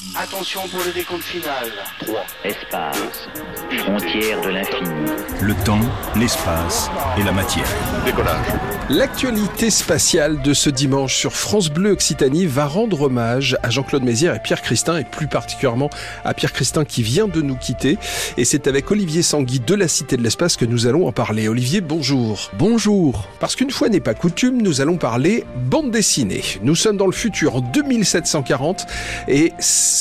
Attention pour le décompte final. 3. Espace. Frontière de l'infini. Le temps, l'espace et la matière. Décollage. L'actualité spatiale de ce dimanche sur France Bleu Occitanie va rendre hommage à Jean-Claude Mézières et Pierre Christin, et plus particulièrement à Pierre Christin qui vient de nous quitter. Et c'est avec Olivier Sanguy de la Cité de l'Espace que nous allons en parler. Olivier, bonjour. Bonjour. Parce qu'une fois n'est pas coutume, nous allons parler bande dessinée. Nous sommes dans le futur, en 2740, et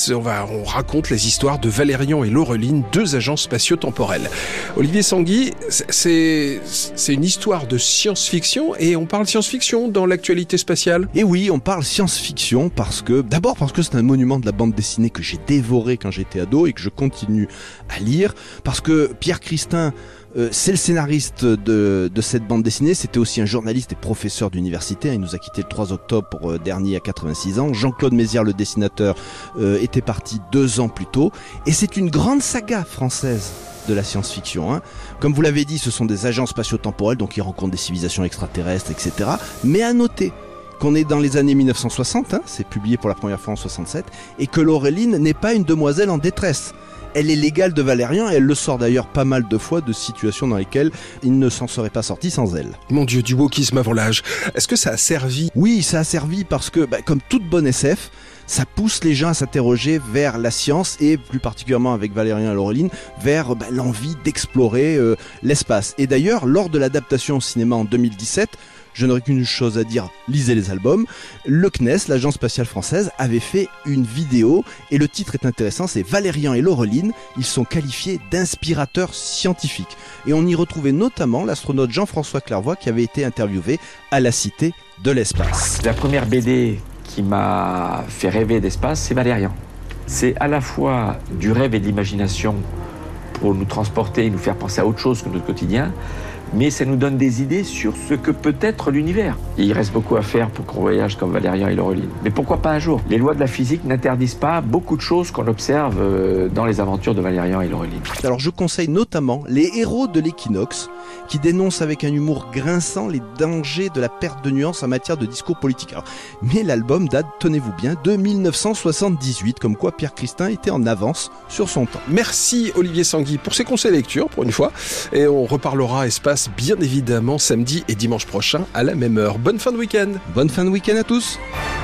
on raconte les histoires de Valérian et Laureline, deux agents spatio-temporels. Olivier Sanguy, c'est une histoire de science-fiction, et on parle science-fiction dans l'actualité spatiale. Et oui, on parle science-fiction parce que c'est un monument de la bande dessinée que j'ai dévoré quand j'étais ado et que je continue à lire, parce que Pierre Christin, c'est le scénariste de cette bande dessinée. C'était aussi un journaliste et professeur d'université. Il nous a quitté le 3 octobre dernier à 86 ans. Jean-Claude Mézières, le dessinateur, était parti 2 ans plus tôt. Et c'est une grande saga française de la science-fiction. Comme vous l'avez dit, ce sont des agents spatio-temporels, donc ils rencontrent des civilisations extraterrestres, etc. Mais à noter qu'on est dans les années 1960, c'est publié pour la première fois en 67, et que Laureline n'est pas une demoiselle en détresse. Elle est l'égale de Valérian et elle le sort d'ailleurs pas mal de fois de situations dans lesquelles il ne s'en serait pas sorti sans elle. Mon Dieu, du wokisme avant l'âge. Est-ce que ça a servi ? Oui, ça a servi parce que, comme toute bonne SF, ça pousse les gens à s'interroger vers la science et plus particulièrement avec Valérian et Laureline, vers l'envie d'explorer l'espace. Et d'ailleurs, lors de l'adaptation au cinéma en 2017, je n'aurais qu'une chose à dire, lisez les albums. Le CNES, l'Agence spatiale française, avait fait une vidéo et le titre est intéressant, c'est Valérian et Laureline. Ils sont qualifiés d'inspirateurs scientifiques. Et on y retrouvait notamment l'astronaute Jean-François Clairvoy qui avait été interviewé à la Cité de l'Espace. La première BD qui m'a fait rêver d'espace, c'est Valérian. C'est à la fois du rêve et de l'imagination pour nous transporter et nous faire penser à autre chose que notre quotidien, mais ça nous donne des idées sur ce que peut être l'univers. Et il reste beaucoup à faire pour qu'on voyage comme Valérian et Laureline. Mais pourquoi pas un jour ? Les lois de la physique n'interdisent pas beaucoup de choses qu'on observe dans les aventures de Valérian et Laureline. Alors je conseille notamment Les héros de l'équinoxe, qui dénoncent avec un humour grinçant les dangers de la perte de nuances en matière de discours politique. Mais l'album date, tenez-vous bien, de 1978, comme quoi Pierre Christin était en avance sur son temps. Merci Olivier Sanguy pour ces conseils lecture, pour une fois. Et on reparlera espace bien évidemment samedi et dimanche prochain à la même heure. Bonne fin de week-end. Bonne fin de week-end à tous.